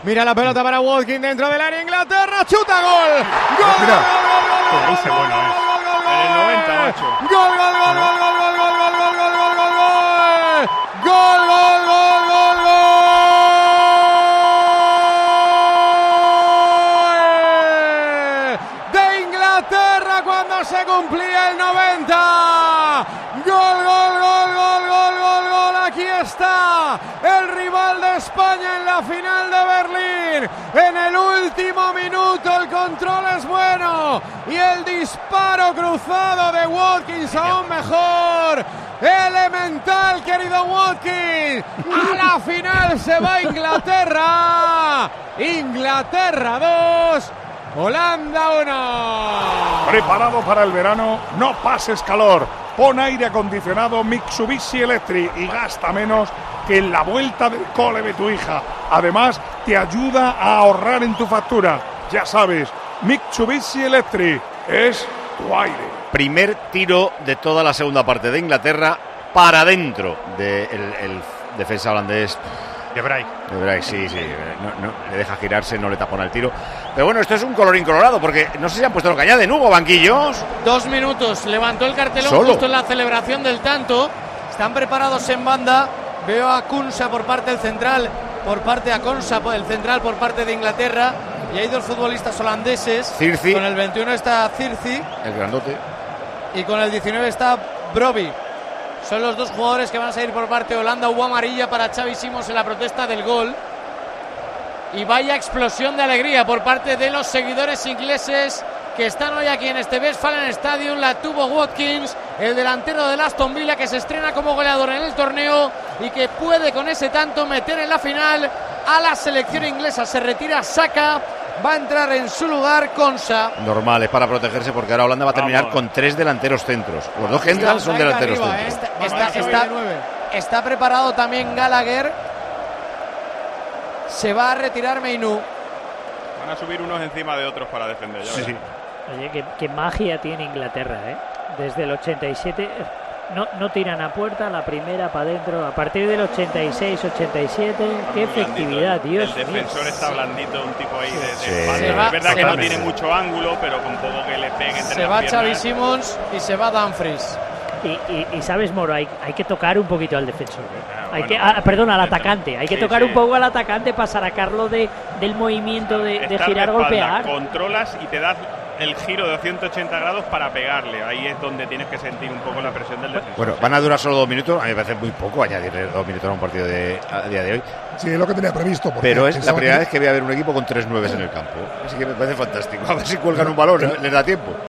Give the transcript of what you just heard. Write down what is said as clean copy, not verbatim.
Mira la pelota para Watkins dentro del área. Inglaterra, chuta, gol. Gol, Mira. gol, Ese bueno es. En el 90, macho. Gol, gol, gol, gol, gol, gol, gol, gol, gol, gol, gol, gol, gol. Gol, gol, gol, gol, gol. De Inglaterra cuando se cumplía el 90. Gol, gol, gol, gol, gol, gol, gol. Aquí está el rival de España en la final de Berlín. En el último minuto el control es bueno y el disparo cruzado de Watkins aún mejor. Elemental, querido Watkins. A la final se va Inglaterra. Inglaterra 2, Holanda 1. Preparado para el verano, no pases calor. Pon aire acondicionado Mitsubishi Electric y gasta menos que en la vuelta del cole de tu hija. Además, te ayuda a ahorrar en tu factura. Ya sabes, Mitsubishi Electric es tu aire. Primer tiro de toda la segunda parte de Inglaterra para adentro del defensa holandés. De Vrij, sí. No, le deja girarse, no le tapona el tiro. Pero bueno, esto es un colorín colorado, porque no sé si han puesto lo que añaden. Hugo, banquillos. 2 minutos, levantó el cartelón Solo. Justo en la celebración del tanto. Están preparados en banda. Veo a Kunsa por parte del central, por parte de Inglaterra. Y hay 2 futbolistas holandeses. Zirzi. Con el 21 está Zirzi. El grandote. Y con el 19 está Brobbey. Son los 2 jugadores que van a salir por parte de Holanda. Hubo amarilla para Xavi Simons en la protesta del gol. Y vaya explosión de alegría por parte de los seguidores ingleses que están hoy aquí en este Westfalen Stadium. La tuvo Watkins, el delantero del Aston Villa, que se estrena como goleador en el torneo y que puede con ese tanto meter en la final a la selección inglesa. Se retira Saka, va a entrar en su lugar Konsa. Normal, es para protegerse, porque ahora Holanda va a terminar con 3 delanteros centros. Los 2 que entran son delanteros centros. Está preparado también Gallagher. Se va a retirar Mainoo. Van a subir unos encima de otros para defender. Ya Sí. Oye, qué magia tiene Inglaterra, ¿eh? Desde el 87 no tiran a puerta, la primera para adentro. A partir del 86, 87, qué efectividad, Dios mío. El defensor está blandito, un tipo ahí de espalda. Es verdad que no tiene mucho ángulo, pero con poco que le peguen entre se va las Xavi Simons y se va Dumfries. Y sabes, Moro, hay que tocar un poquito al defensor, ¿eh? Al atacante. Hay que tocar un poco al atacante para sacarlo del movimiento de girar, golpear. Controlas y te das el giro de 180 grados para pegarle. Ahí es donde tienes que sentir un poco la presión del defensor. Bueno, van a durar solo 2 minutos. A mí me parece muy poco añadirle 2 minutos a un partido a día de hoy. Sí, es lo que tenía previsto. Pero es la primera vez que voy a ver un equipo con 3 9s en el campo. Así que me parece fantástico. A ver si cuelgan un balón, les da tiempo.